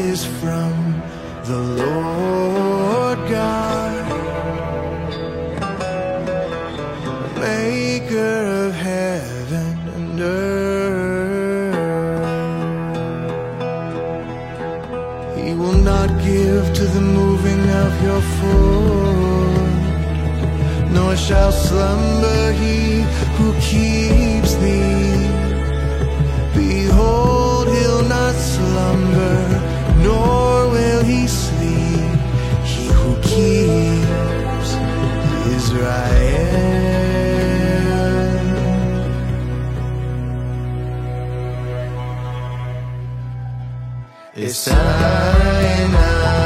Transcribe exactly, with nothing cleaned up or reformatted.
is from the Lord God, maker of heaven and earth. He will not give to the moving of your foot, nor shall slumber he who keeps thee. Behold, he'll not slumber, nor will he sleep, he who keeps Israel. It's Sinai.